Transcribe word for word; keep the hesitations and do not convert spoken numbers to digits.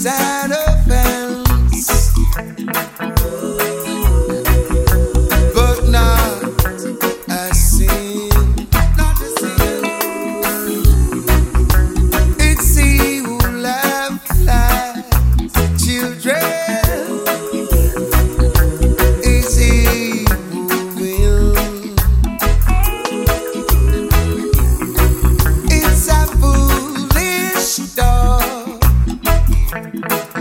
an offense, but not a sin. Not a sin. It's he who left like children. Is he who will? It's a foolish thought